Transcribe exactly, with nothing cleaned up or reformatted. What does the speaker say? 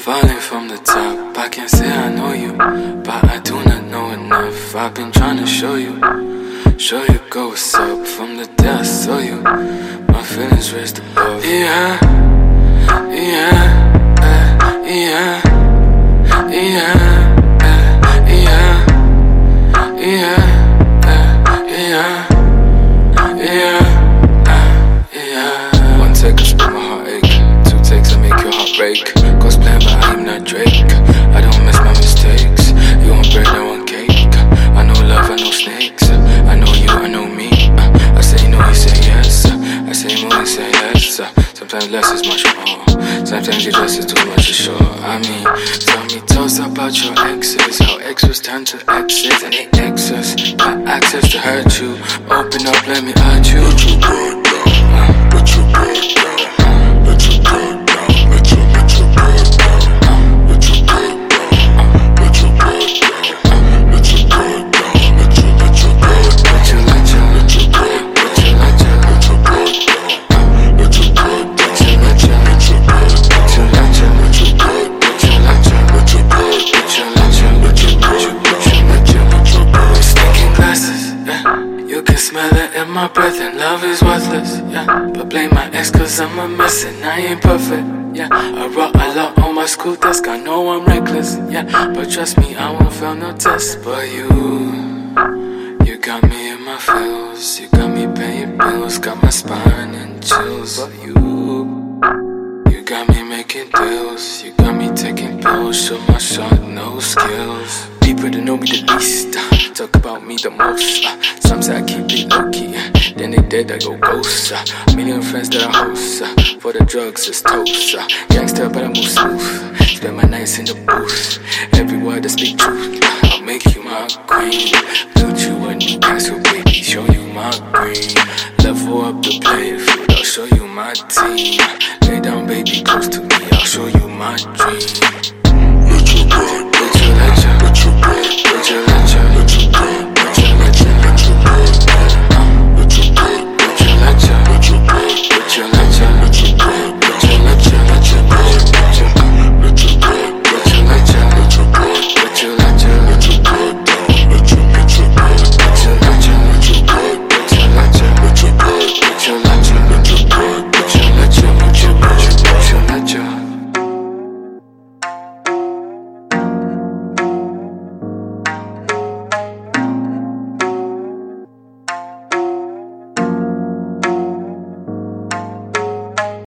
falling from the top. I can't say I know you, but I do not know enough. I've been trying to show you, show you go what's up. From the day I saw you, my feelings raised above. Yeah, yeah, uh, yeah, yeah, uh, yeah, yeah, uh, yeah, yeah, uh, yeah. One take I split my heartache, two takes I make your heart break. Ghost plan but I am not Drake, I don't miss my mistakes. You want bread, I want cake. I know love, I know snakes. I know you, I know me. I say no, you say yes. I say more, you say yes. Sometimes less is much more. Sometimes you just is too much to show. I mean, tell me toast about your exes, how X was turned to exes and they excess. Got access to hurt you. Open up, let me hurt you. Let your guard down. Let your guard down. Let your guard down. Let your let your guard down. Let your guard down. Let your guard down. Let your guard down. Let your let your guard down. Let your let your let your guard down. let your let your Let your guard down. Let your guard down. let your let your Let your guard down. let your let your Let your guard down. let your let your Let your guard down. let your let your Let your guard down. Let your let your guard down. stinking glasses, yeah. You can smell it in my breath and love is worthless, yeah. But blame my ex cause I'm a mess and I ain't perfect, yeah. I wrote a lot on my school desk, I know I'm reckless, yeah. But trust me, I won't fail no test. But you, you got me in my feels. You got me paying bills, got my spine in chills. But you, you got me making deals. You got me taking pills, show my shot, no skills. People that know me the least, uh, talk about me the most. Uh, some say I keep it low key, uh, then they dead, I go ghost. Uh, million friends that I host, uh, for the drugs it's toast. Uh, gangster, but I move smooth. Spend my nights in the booth. Every word I speak truth. Uh, I'll make you my queen. Build you a new castle, baby. Show you my green. Level up the playing field. I'll show you my team. Lay down, baby, close to